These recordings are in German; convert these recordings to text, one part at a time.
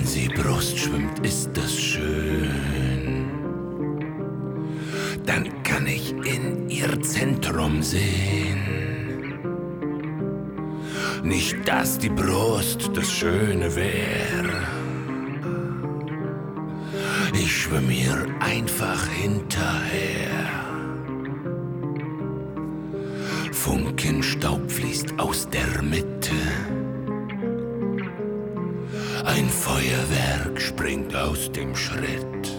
sie Brust schwimmt, ist das schön. Dann kann ich in ihr Zentrum sehen. Nicht, dass die Brust das Schöne wär. Ich schwimm ihr einfach hinterher. Funkenstaub fließt aus der Mitte. Ein Feuerwerk springt aus dem Schritt.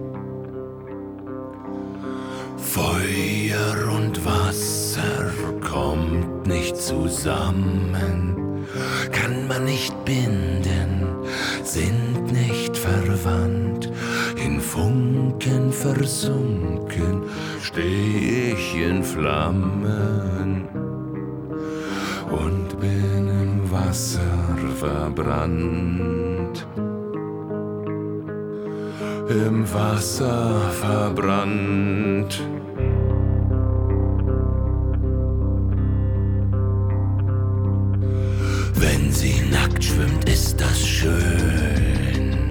Feuer und Wasser kommt nicht zusammen, kann man nicht binden, sind nicht verwandt. In Funken versunken steh ich in Flammen und bin im Wasser verbrannt. Im Wasser verbrannt. Wenn sie nackt schwimmt, ist das schön.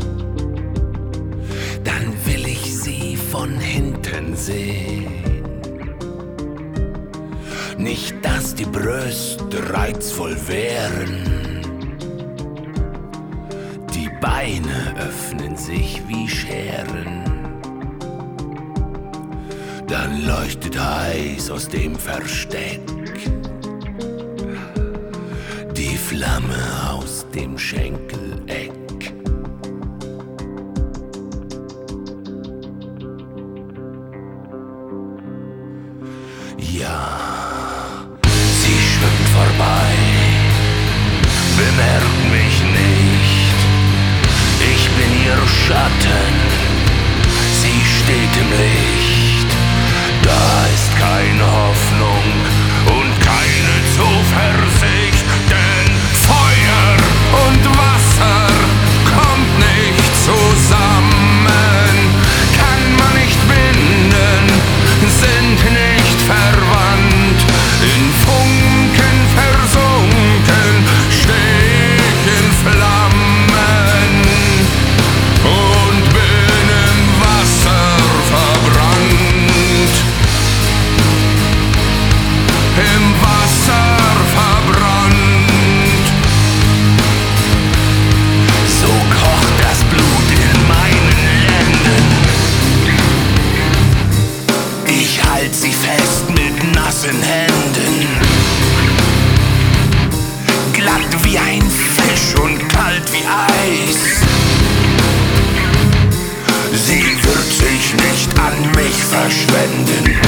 Dann will ich sie von hinten sehen. Nicht, dass die Brüste reizvoll wären. Die Beine öffnen sich wie Scheren. Dann leuchtet heiß aus dem Versteck die Flamme aus dem Schenkeleck. Ja, sie schwimmt vorbei, bemerkt mich nicht. Ich bin ihr Schatten, sie steht im Licht. Da ist keine Hoffnung und keine Zuversicht, denn Feuer und Wasser kommt nicht zusammen, kann man nicht binden, sind nicht verwandt. In Funken versunken steh ich in Flammen und bin im Wasser verbrannt. Im Wasser verbrannt. So kocht das Blut in meinen Lenden. Ich halt sie fest mit nassen Händen. Glatt wie ein Fisch und kalt wie Eis. Sie wird sich nicht an mich verschwenden.